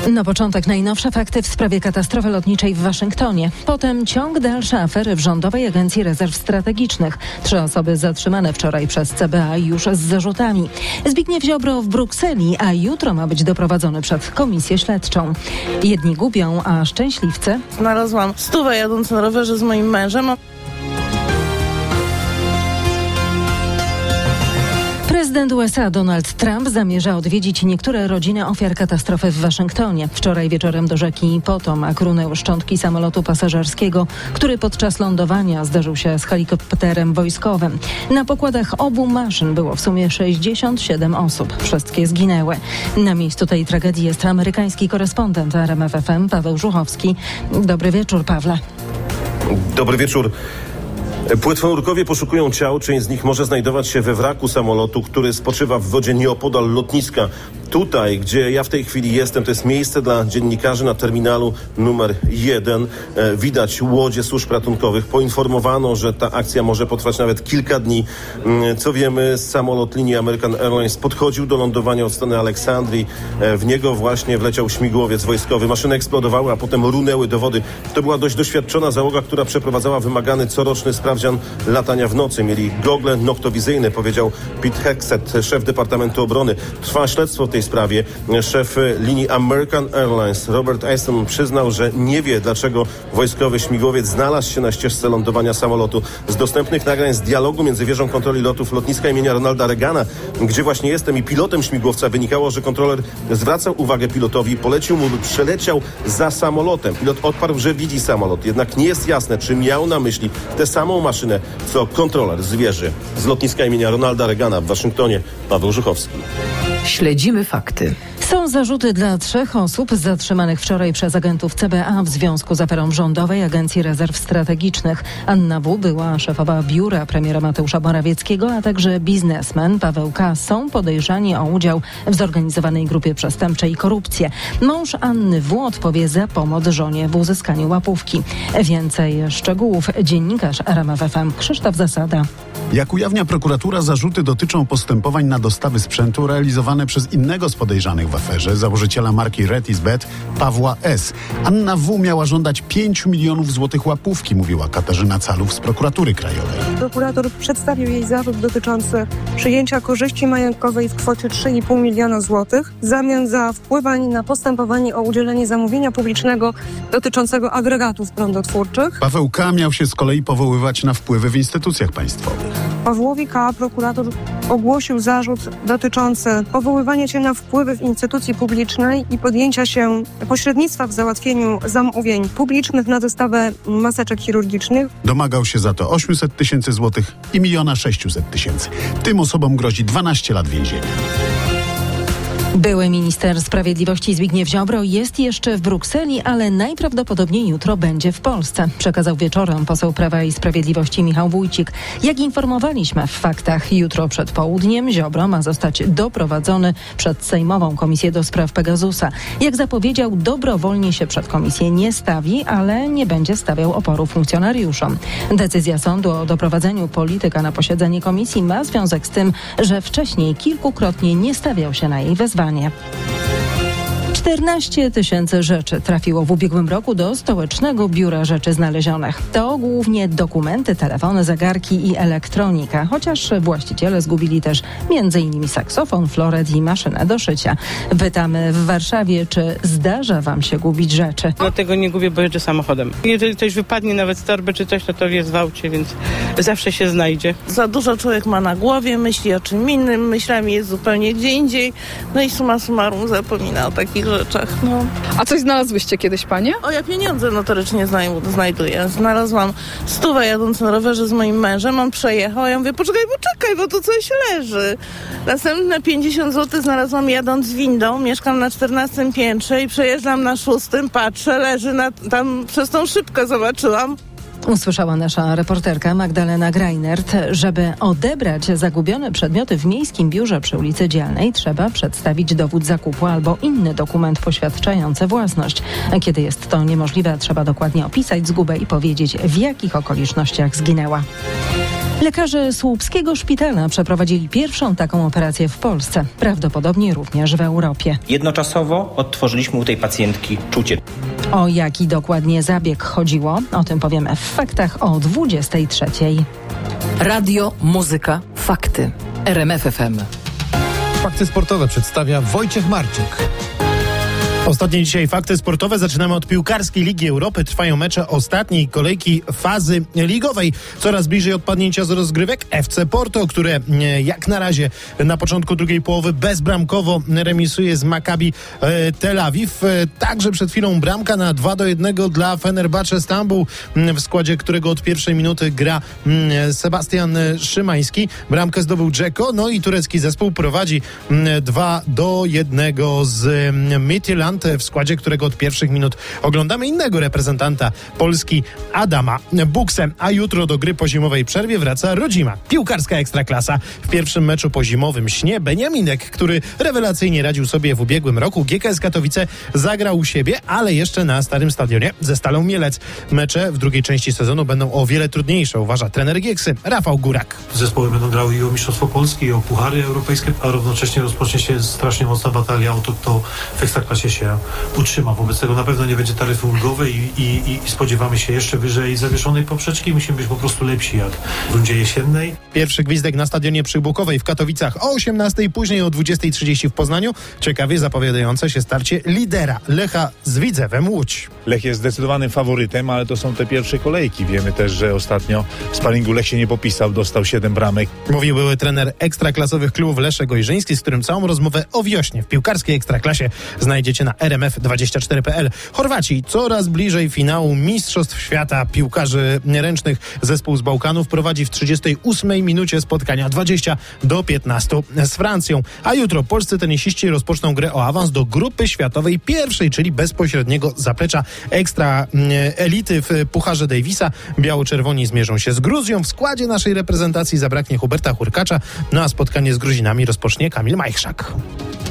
Na początek najnowsze fakty w sprawie katastrofy lotniczej w Waszyngtonie. Potem ciąg dalszy afery w Rządowej Agencji Rezerw Strategicznych. 3 osoby zatrzymane wczoraj przez CBA już z zarzutami. Zbigniew Ziobro w Brukseli, a jutro ma być doprowadzony przed komisję śledczą. Jedni gubią, a szczęśliwcy... Znalazłam 100 jadąc na rowerze z moim mężem. Prezydent USA Donald Trump zamierza odwiedzić niektóre rodziny ofiar katastrofy w Waszyngtonie. Wczoraj wieczorem do rzeki Potomac runęły szczątki samolotu pasażerskiego, który podczas lądowania zderzył się z helikopterem wojskowym. Na pokładach obu maszyn było w sumie 67 osób. Wszystkie zginęły. Na miejscu tej tragedii jest amerykański korespondent RMF FM Paweł Żuchowski. Dobry wieczór, Pawle. Dobry wieczór. Płetwonurkowie poszukują ciał. Część z nich może znajdować się we wraku samolotu, który spoczywa w wodzie nieopodal lotniska. Tutaj, gdzie ja w tej chwili jestem, to jest miejsce dla dziennikarzy na terminalu numer 1. Widać łodzie służb ratunkowych. Poinformowano, że ta akcja może potrwać nawet kilka dni. Co wiemy, samolot linii American Airlines podchodził do lądowania od strony Aleksandrii. W niego właśnie wleciał śmigłowiec wojskowy. Maszyny eksplodowały, a potem runęły do wody. To była dość doświadczona załoga, która przeprowadzała wymagany coroczny sprawdzian latania w nocy. Mieli gogle noktowizyjne, powiedział Pete Hegseth, szef Departamentu Obrony. Trwa śledztwo w tej sprawie. Szef linii American Airlines Robert Easton przyznał, że nie wie, dlaczego wojskowy śmigłowiec znalazł się na ścieżce lądowania samolotu. Z dostępnych nagrań z dialogu między wieżą kontroli lotów lotniska imienia Ronalda Reagana, gdzie właśnie jestem, i pilotem śmigłowca, wynikało, że kontroler zwracał uwagę pilotowi i polecił mu, by przeleciał za samolotem. Pilot odparł, że widzi samolot. Jednak nie jest jasne, czy miał na myśli tę samą maszynę, co kontroler z wieży z lotniska imienia Ronalda Reagana w Waszyngtonie. Paweł Żuchowski. Śledzimy fakty. Są zarzuty dla 3 osób zatrzymanych wczoraj przez agentów CBA w związku z aferą Rządowej Agencji Rezerw Strategicznych. Anna W. była szefowa biura premiera Mateusza Morawieckiego, a także biznesmen Paweł K. są podejrzani o udział w zorganizowanej grupie przestępczej i korupcję. Mąż Anny W. odpowie za pomoc żonie w uzyskaniu łapówki. Więcej szczegółów dziennikarz RMF FM Krzysztof Zasada. Jak ujawnia prokuratura, zarzuty dotyczą postępowań na dostawy sprzętu realizowane przez innego z podejrzanych w aferze, założyciela marki Retisbet, Pawła S. Anna W. miała żądać 5 milionów złotych łapówki, mówiła Katarzyna Calów z prokuratury krajowej. Prokurator przedstawił jej zarzut dotyczący przyjęcia korzyści majątkowej w kwocie 3,5 miliona złotych w zamian za wpływanie na postępowanie o udzielenie zamówienia publicznego dotyczącego agregatów prądotwórczych. Paweł K. miał się z kolei powoływać na wpływy w instytucjach państwowych. Pawłowi K. prokurator ogłosił zarzut dotyczący powoływania się na wpływy w instytucji publicznej i podjęcia się pośrednictwa w załatwieniu zamówień publicznych na dostawę maseczek chirurgicznych. Domagał się za to 800 tysięcy złotych i 1 600 000. Tym osobom grozi 12 lat więzienia. Były minister sprawiedliwości Zbigniew Ziobro jest jeszcze w Brukseli, ale najprawdopodobniej jutro będzie w Polsce. Przekazał wieczorem poseł Prawa i Sprawiedliwości Michał Wójcik. Jak informowaliśmy w faktach, jutro przed południem Ziobro ma zostać doprowadzony przed Sejmową Komisję do Spraw Pegasusa. Jak zapowiedział, dobrowolnie się przed komisję nie stawi, ale nie będzie stawiał oporu funkcjonariuszom. Decyzja sądu o doprowadzeniu polityka na posiedzenie komisji ma związek z tym, że wcześniej kilkukrotnie nie stawiał się na jej wezwanie. 14 000 rzeczy trafiło w ubiegłym roku do Stołecznego Biura Rzeczy Znalezionych. To głównie dokumenty, telefony, zegarki i elektronika, chociaż właściciele zgubili też m.in. saksofon, floret i maszynę do szycia. Pytamy w Warszawie, czy zdarza wam się gubić rzeczy? No tego nie gubię, bo jeżdżę samochodem. Jeżeli coś wypadnie, nawet z torby czy coś, to jest w aucie, więc zawsze się znajdzie. Za dużo człowiek ma na głowie, myśli o czym innym, myślami jest zupełnie gdzie indziej, no i summa summarum zapomina o takich rzeczach. No. A coś znalazłyście kiedyś, panie? O, ja pieniądze notorycznie znajduję. Znalazłam 100 jadąc na rowerze z moim mężem, on przejechał, ja mówię, poczekaj, bo tu coś leży. Następne 50 zł znalazłam jadąc windą, mieszkam na 14 piętrze i przejeżdżam na 6, patrzę, leży tam przez tą szybkę zobaczyłam. Usłyszała nasza reporterka Magdalena Greinert. Żeby odebrać zagubione przedmioty w Miejskim Biurze przy ulicy Dzielnej, trzeba przedstawić dowód zakupu albo inny dokument poświadczający własność. Kiedy jest to niemożliwe, trzeba dokładnie opisać zgubę i powiedzieć, w jakich okolicznościach zginęła. Lekarze Słupskiego Szpitala przeprowadzili pierwszą taką operację w Polsce, prawdopodobnie również w Europie. Jednoczasowo odtworzyliśmy u tej pacjentki czucie. O jaki dokładnie zabieg chodziło, o tym powiemy w faktach o 23:00. Radio, muzyka, fakty. RMF FM. Fakty sportowe przedstawia Wojciech Marczyk. Ostatnie dzisiaj fakty sportowe. Zaczynamy od piłkarskiej Ligi Europy. Trwają mecze ostatniej kolejki fazy ligowej. Coraz bliżej odpadnięcia z rozgrywek FC Porto, które jak na razie na początku drugiej połowy bezbramkowo remisuje z Maccabi Tel Awiw. Także przed chwilą bramka na 2-1 dla Fenerbahce Stambuł, w składzie którego od pierwszej minuty gra Sebastian Szymański. Bramkę zdobył Dzeko, no i turecki zespół prowadzi 2-1 z Midtjylland, w składzie którego od pierwszych minut oglądamy innego reprezentanta Polski, Adama Buksę. A jutro do gry po zimowej przerwie wraca rodzima piłkarska Ekstraklasa. W pierwszym meczu po zimowym śnie Beniaminek, który rewelacyjnie radził sobie w ubiegłym roku. GKS Katowice zagrał u siebie, ale jeszcze na starym stadionie ze Stalą Mielec. Mecze w drugiej części sezonu będą o wiele trudniejsze, uważa trener Gieksy Rafał Górak. Zespoły będą grały i o Mistrzostwo Polski, i o puchary europejskie, a równocześnie rozpocznie się strasznie mocna batalia o to, kto w Ekstraklasie się utrzyma. Wobec tego na pewno nie będzie taryfy ulgowej i spodziewamy się jeszcze wyżej zawieszonej poprzeczki. Musimy być po prostu lepsi jak w rundzie jesiennej. Pierwszy gwizdek na stadionie Przybukowej w Katowicach o 18:00, później o 20:30 w Poznaniu. Ciekawie zapowiadające się starcie lidera Lecha z Widzewem Łódź. Lech jest zdecydowanym faworytem, ale to są te pierwsze kolejki. Wiemy też, że ostatnio w sparingu Lech się nie popisał, dostał 7 bramek. Mówił były trener ekstraklasowych klubów Leszek Ojrzyński, z którym całą rozmowę o wiośnie w piłkarskiej Ekstraklasie znajdziecie na rmf24.pl. Chorwaci coraz bliżej finału Mistrzostw Świata piłkarzy ręcznych. Zespół z Bałkanów prowadzi w 38 minucie spotkania 20-15 z Francją. A jutro polscy tenisiści rozpoczną grę o awans do grupy światowej pierwszej, czyli bezpośredniego zaplecza ekstra elity w Pucharze Davisa. Biało-czerwoni zmierzą się z Gruzją. W składzie naszej reprezentacji zabraknie Huberta Hurkacza, no a spotkanie z Gruzinami rozpocznie Kamil Majchrzak.